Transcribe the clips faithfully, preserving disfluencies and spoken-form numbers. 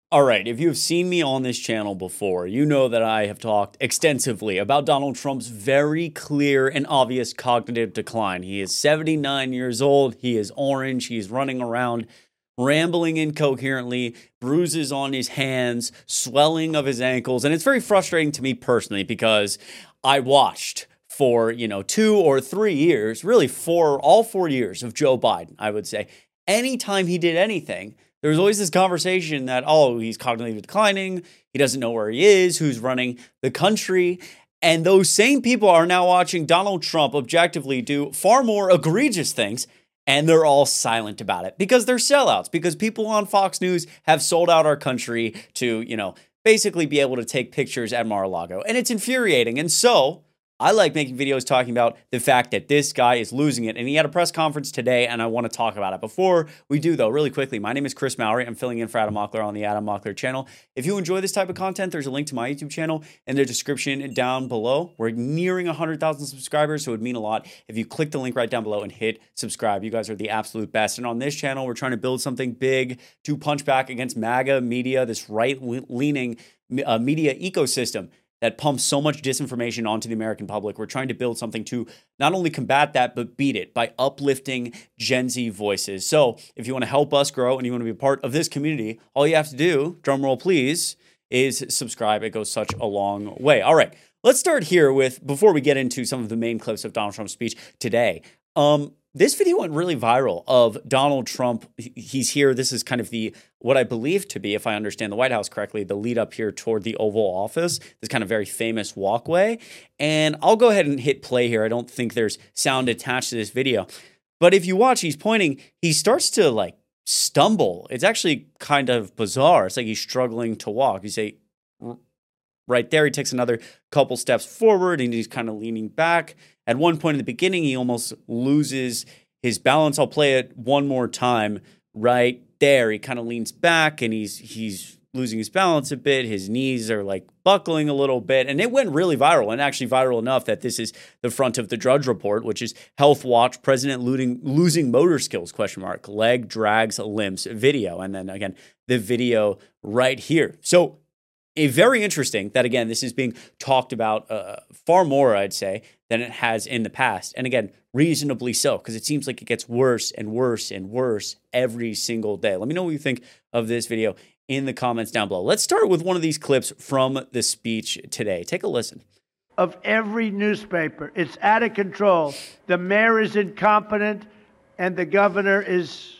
All right, if you have seen me on this channel before, you know that I have talked extensively about Donald Trump's very clear and obvious cognitive decline. He is seventy-nine years old, he is orange, he's running around rambling incoherently, bruises on his hands, swelling of his ankles, and it's very frustrating to me personally because I watched for, you know, two or three years, really four, all four years of Joe Biden, I would say. Anytime he did anything, there was always this conversation that, oh, he's cognitively declining, he doesn't know where he is, who's running the country. And those same people are now watching Donald Trump objectively do far more egregious things, and they're all silent about it because they're sellouts, because people on Fox News have sold out our country to, you know, basically be able to take pictures at Mar-a-Lago. And it's infuriating. And so I like making videos talking about the fact that this guy is losing it. And he had a press conference today, and I want to talk about it. Before we do, though, really quickly, my name is Chris Mowry. I'm filling in for Adam Mockler on the Adam Mockler channel. If you enjoy this type of content, there's a link to my YouTube channel in the description down below. We're nearing one hundred thousand subscribers, so it would mean a lot if you click the link right down below and hit subscribe. You guys are the absolute best. And on this channel, we're trying to build something big to punch back against MAGA media, this right-leaning uh, media ecosystem that pumps so much disinformation onto the American public. We're trying to build something to not only combat that, but beat it by uplifting Gen Z voices. So if you want to help us grow and you want to be a part of this community, all you have to do, drum roll please, is subscribe. It goes such a long way. All right, let's start here with, before we get into some of the main clips of Donald Trump's speech today. Um, This video went really viral of Donald Trump. He's here. This is kind of the, what I believe to be, if I understand the White House correctly, the lead up here toward the Oval Office, this kind of very famous walkway. And I'll go ahead and hit play here. I don't think there's sound attached to this video. But if you watch, he's pointing, he starts to like stumble. It's actually kind of bizarre. It's like he's struggling to walk. You say, right there, he takes another couple steps forward and he's kind of leaning back. At one point in the beginning, he almost loses his balance. I'll play it one more time right there. He kind of leans back and he's he's losing his balance a bit. His knees are like buckling a little bit. And it went really viral, and actually viral enough that this is the front of the Drudge Report, which is Health Watch, President looting, losing motor skills, question mark, leg drags limps video. And then again, the video right here. So a very interesting that, again, this is being talked about uh, far more, I'd say, than it has in the past. And again, reasonably so, because it seems like it gets worse and worse and worse every single day. Let me know what you think of this video in the comments down below. Let's start with one of these clips from the speech today. Take a listen. Of every newspaper, it's out of control. The mayor is incompetent, and the governor is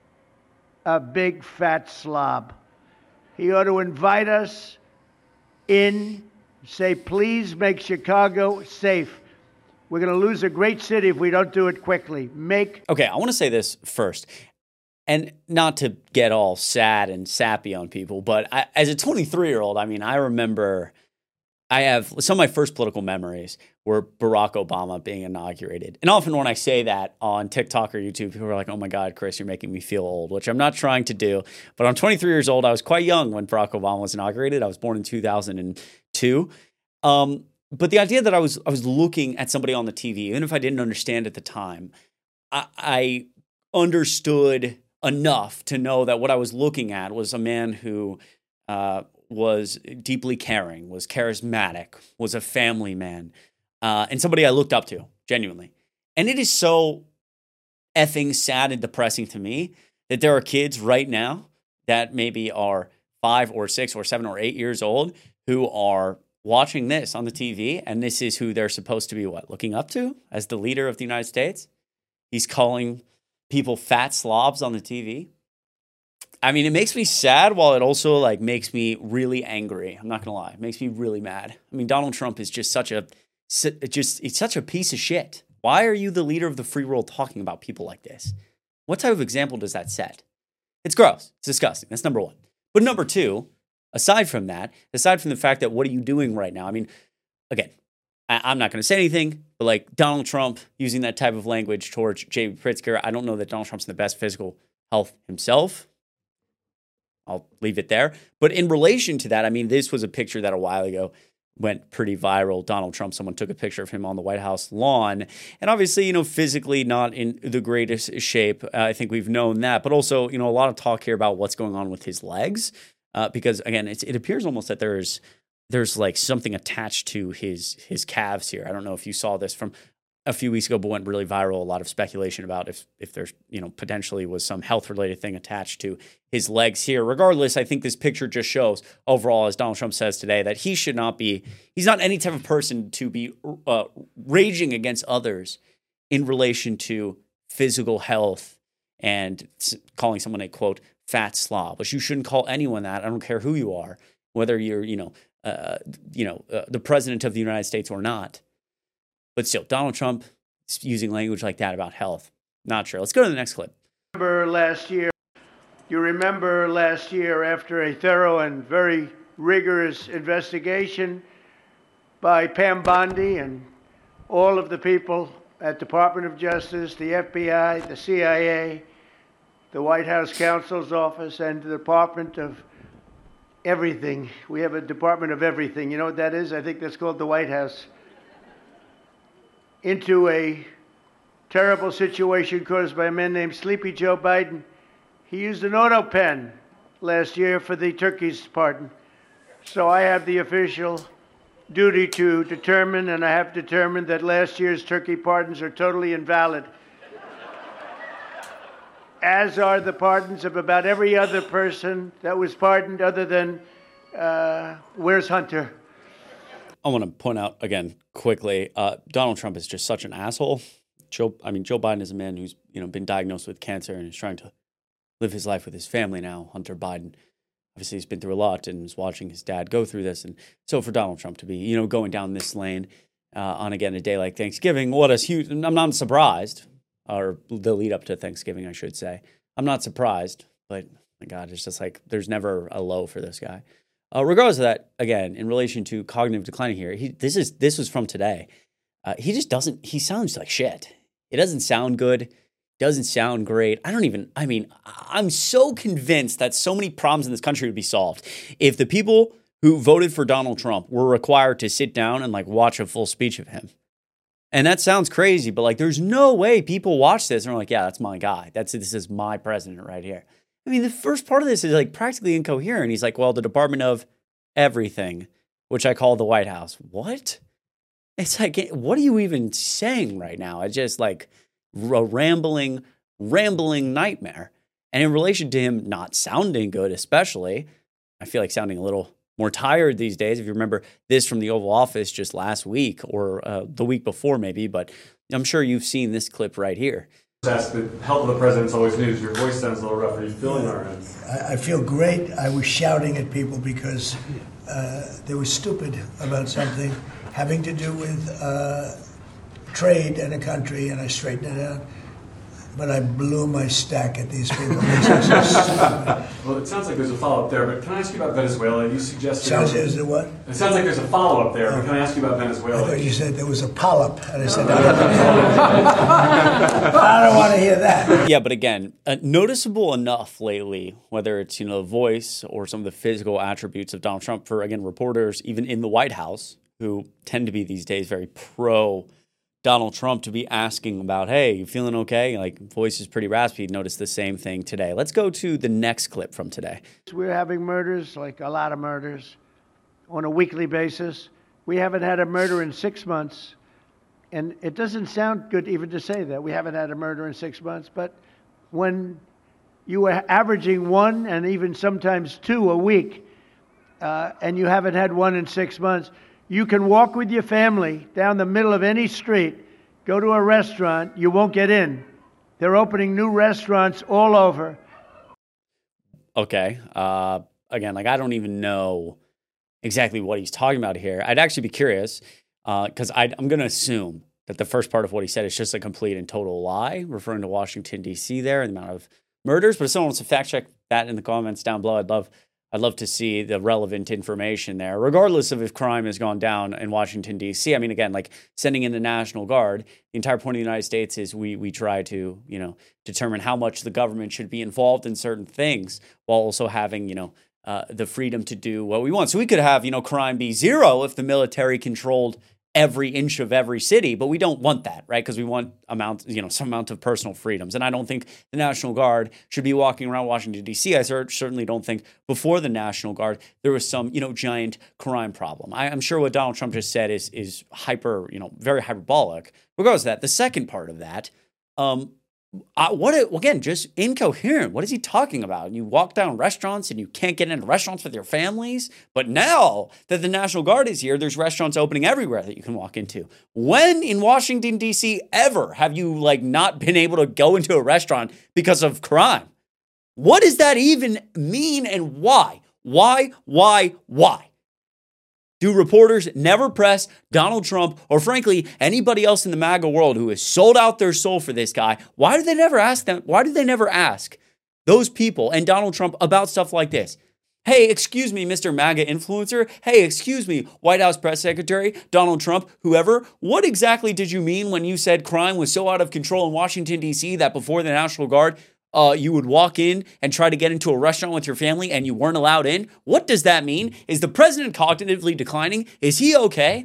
a big fat slob. He ought to invite us in, say, please make Chicago safe. We're going to lose a great city if we don't do it quickly. Make. Okay, I want to say this first, and not to get all sad and sappy on people, but I, as a twenty-three-year-old, I mean, I remember, I have some of my first political memories were Barack Obama being inaugurated. And often when I say that on TikTok or YouTube, people are like, oh my God, Chris, you're making me feel old, which I'm not trying to do. But I'm twenty-three years old. I was quite young when Barack Obama was inaugurated. I was born in two thousand two. Um, but the idea that I was I was looking at somebody on the T V, even if I didn't understand at the time, I, I understood enough to know that what I was looking at was a man who uh, was deeply caring, was charismatic, was a family man, uh, and somebody I looked up to, genuinely. And it is so effing sad and depressing to me that there are kids right now that maybe are five or six or seven or eight years old who are watching this on the T V, and this is who they're supposed to be, what, looking up to as the leader of the United States? He's calling people fat slobs on the T V. I mean, it makes me sad while it also like makes me really angry. I'm not gonna lie, it makes me really mad. I mean, Donald Trump is just such a just it's such a piece of shit. Why are you the leader of the free world talking about people like this? What type of example does that set? It's gross. It's disgusting. That's number one. But number two, aside from that, aside from the fact that what are you doing right now? I mean, again, I, I'm not going to say anything, but like Donald Trump using that type of language towards J B Pritzker, I don't know that Donald Trump's in the best physical health himself. I'll leave it there. But in relation to that, I mean, this was a picture that a while ago went pretty viral. Donald Trump, someone took a picture of him on the White House lawn. And obviously, you know, physically not in the greatest shape. Uh, I think we've known that. But also, you know, a lot of talk here about what's going on with his legs. uh, because again, it's, it appears almost that there's there's like something attached to his his calves here. I don't know if you saw this from a few weeks ago, but went really viral. A lot of speculation about if if there's, you know, potentially was some health related thing attached to his legs here. Regardless, I think this picture just shows overall, as Donald Trump says today, that he should not be, he's not any type of person to be uh, raging against others in relation to physical health and calling someone a, quote, fat slob, which you shouldn't call anyone that. I don't care who you are, whether you're, you know, uh, you know, uh, the president of the United States or not. But still, Donald Trump is using language like that about health. Not sure. Let's go to the next clip. Remember last year, you remember last year after a thorough and very rigorous investigation by Pam Bondi and all of the people at Department of Justice, the F B I, the C I A, the White House Counsel's Office, and the Department of Everything. We have a Department of Everything. You know what that is? I think that's called the White House. Into a terrible situation caused by a man named Sleepy Joe Biden. He used an auto pen last year for the turkey's pardon. So I have the official duty to determine, and I have determined that last year's turkey pardons are totally invalid, as are the pardons of about every other person that was pardoned other than, uh, where's Hunter? I want to point out again quickly, uh, Donald Trump is just such an asshole. Joe, I mean, Joe Biden is a man who's, you know, been diagnosed with cancer and is trying to live his life with his family now. Hunter Biden, obviously, he's been through a lot and is watching his dad go through this. And so for Donald Trump to be, you know, going down this lane uh, on again a day like Thanksgiving, what a huge. I'm not surprised, or the lead up to Thanksgiving, I should say. I'm not surprised, but my God, it's just like there's never a low for this guy. Uh, regardless of that, again, in relation to cognitive decline here, he, this is this was from today. Uh, he just doesn't, he sounds like shit. It doesn't sound good. Doesn't sound great. I don't even, I mean, I'm so convinced that so many problems in this country would be solved if the people who voted for Donald Trump were required to sit down and like watch a full speech of him. And that sounds crazy, but like there's no way people watch this and are like, yeah, that's my guy. That's this is my president right here. I mean, the first part of this is like practically incoherent. He's like, well, the Department of Everything, which I call the White House. What? It's like, what are you even saying right now? It's just like a rambling, rambling nightmare. And in relation to him not sounding good, especially, I feel like sounding a little more tired these days. If you remember this from the Oval Office just last week or uh, the week before maybe, but I'm sure you've seen this clip right here. Ask the health of the president's always news. Your voice sounds a little rough. Are you feeling all right? I, I feel great. I was shouting at people because uh, they were stupid about something having to do with uh, trade in a country, and I straightened it out. But I blew my stack at these people. Well, it sounds like there's a follow-up there, but can I ask you about Venezuela? You suggested... Sounds there's the what? It sounds like there's a follow-up there, but can I ask you about Venezuela? I thought you said there was a polyp, and I said, I don't want to hear that. Yeah, but again, uh, noticeable enough lately, whether it's, you know, the voice or some of the physical attributes of Donald Trump for, again, reporters, even in the White House, who tend to be these days very pro Donald Trump, to be asking about, hey, you feeling okay? Like, voice is pretty raspy. Notice the same thing today. Let's go to the next clip from today. We're having murders, like a lot of murders, on a weekly basis. We haven't had a murder in six months. And it doesn't sound good even to say that. We haven't had a murder in six months. But when you are averaging one and even sometimes two a week, uh, and you haven't had one in six months, you can walk with your family down the middle of any street, go to a restaurant, you won't get in. They're opening new restaurants all over. Okay. Uh, again, like I don't even know exactly what he's talking about here. I'd actually be curious because uh, I'm going to assume that the first part of what he said is just a complete and total lie, referring to Washington, D C there and the amount of murders. But if someone wants to fact check that in the comments down below, I'd love I'd love to see the relevant information there, regardless of if crime has gone down in Washington, D C. I mean, again, like sending in the National Guard, the entire point of the United States is we we try to, you know, determine how much the government should be involved in certain things while also having, you know, uh, the freedom to do what we want. So we could have, you know, crime be zero if the military controlled every inch of every city, but we don't want that, right? Because we want amount, you know, some amount of personal freedoms. And I don't think the National Guard should be walking around Washington, D C. I certainly don't think before the National Guard there was some, you know, giant crime problem. I, I'm sure what Donald Trump just said is is hyper, you know, very hyperbolic. Regardless of that, the second part of that, um, Uh, what a, again, just incoherent. What is he talking about? You walk down restaurants and you can't get into restaurants with your families. But now that the National Guard is here, there's restaurants opening everywhere that you can walk into. When in Washington, D C ever have you like not been able to go into a restaurant because of crime? What does that even mean and why? Why, why, why? Do reporters never press Donald Trump or, frankly, anybody else in the MAGA world who has sold out their soul for this guy? Why do they never ask them? Why do they never ask those people and Donald Trump about stuff like this? Hey, excuse me, Mister MAGA influencer. Hey, excuse me, White House press secretary, Donald Trump, whoever. What exactly did you mean when you said crime was so out of control in Washington, D C that before the National Guard, Uh, you would walk in and try to get into a restaurant with your family and you weren't allowed in? What does that mean? Is the president cognitively declining? Is he okay?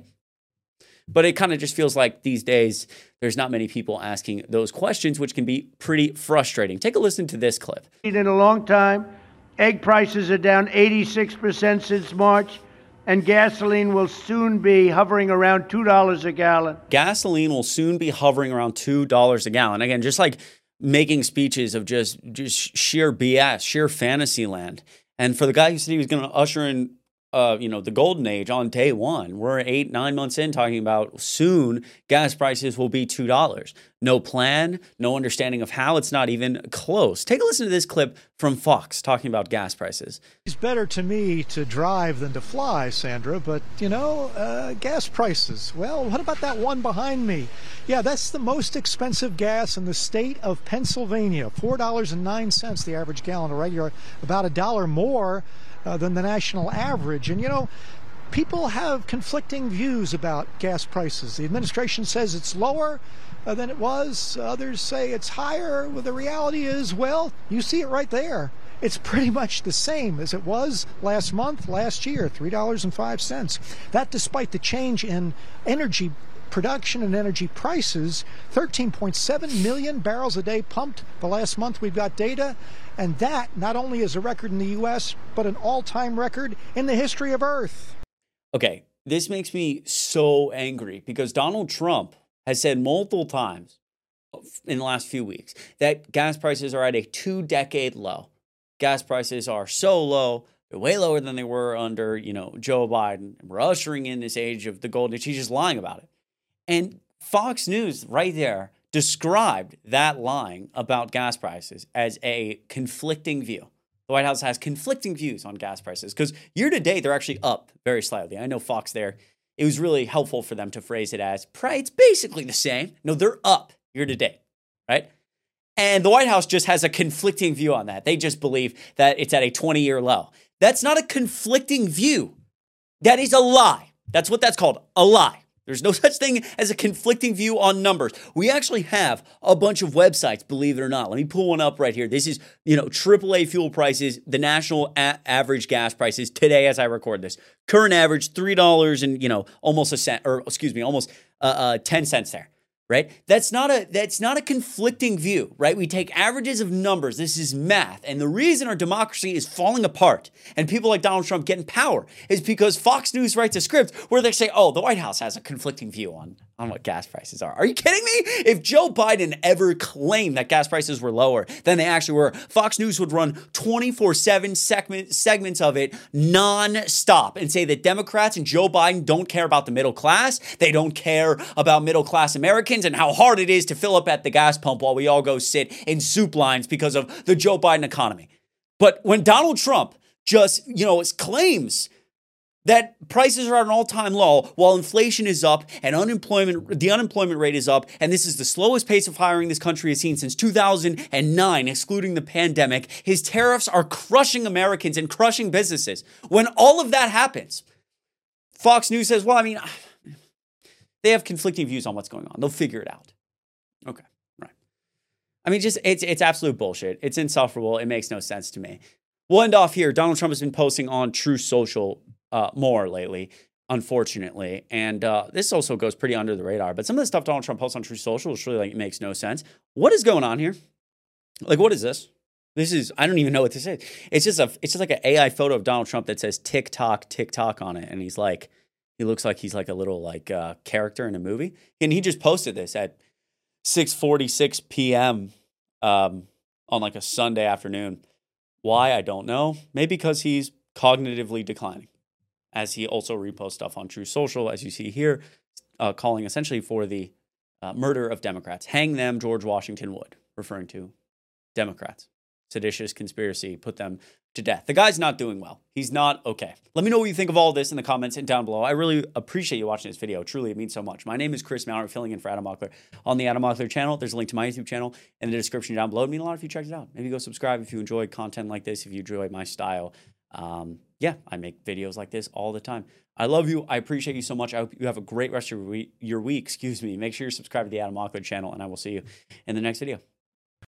But it kind of just feels like these days there's not many people asking those questions, which can be pretty frustrating. Take a listen to this clip. In a long time, egg prices are down eighty-six percent since March, and gasoline will soon be hovering around two dollars a gallon. Gasoline will soon be hovering around two dollars a gallon. Again, just like making speeches of just, just sheer B S, sheer fantasy land. And for the guy who said he was going to usher in, uh, you know, the golden age on day one, we're eight, nine months in talking about soon gas prices will be two dollars. No plan, no understanding of how. It's not even close. Take a listen to this clip from Fox talking about gas prices. It's better to me to drive than to fly, Sandra, but, you know, uh, gas prices. Well, what about that one behind me? Yeah, that's the most expensive gas in the state of Pennsylvania. four dollars and nine cents the average gallon of regular, about a dollar more uh, than the national average. And, you know, people have conflicting views about gas prices. The administration says it's lower uh, than it was. Others say it's higher. Well, the reality is, well, you see it right there. It's pretty much the same as it was last month, last year, three dollars and five cents. That despite the change in energy production and energy prices, thirteen point seven million barrels a day pumped the last month we've got data. And that not only is a record in the U S, but an all-time record in the history of Earth. Okay, this makes me so angry because Donald Trump has said multiple times in the last few weeks that gas prices are at a two-decade low. Gas prices are so low, they're way lower than they were under, you know, Joe Biden. We're ushering in this age of the golden age. He's just lying about it. And Fox News right there described that lying about gas prices as a conflicting view. The White House has conflicting views on gas prices because year to date, they're actually up very slightly. I know Fox there, it was really helpful for them to phrase it as, it's basically the same. No, they're up year to date, right? And the White House just has a conflicting view on that. They just believe that it's at a twenty-year low. That's not a conflicting view. That is a lie. That's what that's called, a lie. There's no such thing as a conflicting view on numbers. We actually have a bunch of websites, believe it or not. Let me pull one up right here. This is, you know, triple A fuel prices, the national a- average gas prices today as I record this. Current average, three dollars and, you know, almost a cent, or excuse me, almost uh, uh, ten cents there. Right? That's not a that's not a conflicting view, right? We take averages of numbers. This is math. And the reason our democracy is falling apart and people like Donald Trump get in power is because Fox News writes a script where they say, oh, the White House has a conflicting view on, on what gas prices are. Are you kidding me? If Joe Biden ever claimed that gas prices were lower than they actually were, Fox News would run twenty-four seven segment, segments of it non-stop and say that Democrats and Joe Biden don't care about the middle class. They don't care about middle class Americans and how hard it is to fill up at the gas pump while we all go sit in soup lines because of the Joe Biden economy. But when Donald Trump just, you know, claims that prices are at an all-time low while inflation is up and unemployment, the unemployment rate is up, and this is the slowest pace of hiring this country has seen since two thousand nine, excluding the pandemic, his tariffs are crushing Americans and crushing businesses. When all of that happens, Fox News says, well, I mean, they have conflicting views on what's going on. They'll figure it out. Okay, right. I mean, just it's it's absolute bullshit. It's insufferable. It makes no sense to me. We'll end off here. Donald Trump has been posting on Truth Social uh, more lately. unfortunately. And uh, this also goes pretty under the radar. But some of the stuff Donald Trump posts on Truth Social is really like, it makes no sense. What is going on here? Like, what is this? This is, I don't even know what this is. It's just a, it's just like an A I photo of Donald Trump that says TikTok, TikTok on it. And he's like, he looks like he's like a little like uh, character in a movie. And he just posted this at six forty-six p.m. Um, on like a Sunday afternoon. Why? I don't know. Maybe because he's cognitively declining, as he also reposts stuff on Truth Social, as you see here, uh, calling essentially for the uh, murder of Democrats. Hang them, George Washington would, referring to Democrats. Seditious conspiracy, put them to death. The guy's not doing well. He's not okay. Let me know what you think of all this in the comments and down below. I really appreciate you watching this video. Truly, it means so much. My name is Chris Mallard, filling in for Adam Mockler on the Adam Mockler channel. There's a link to my YouTube channel in the description down below. It'd mean a lot if you checked it out. Maybe go subscribe if you enjoyed content like this, if you enjoy my style. Um, yeah, I make videos like this all the time. I love you. I appreciate you so much. I hope you have a great rest of your week. Your week, excuse me. Make sure you're subscribed to the Adam Mockler channel, and I will see you in the next video.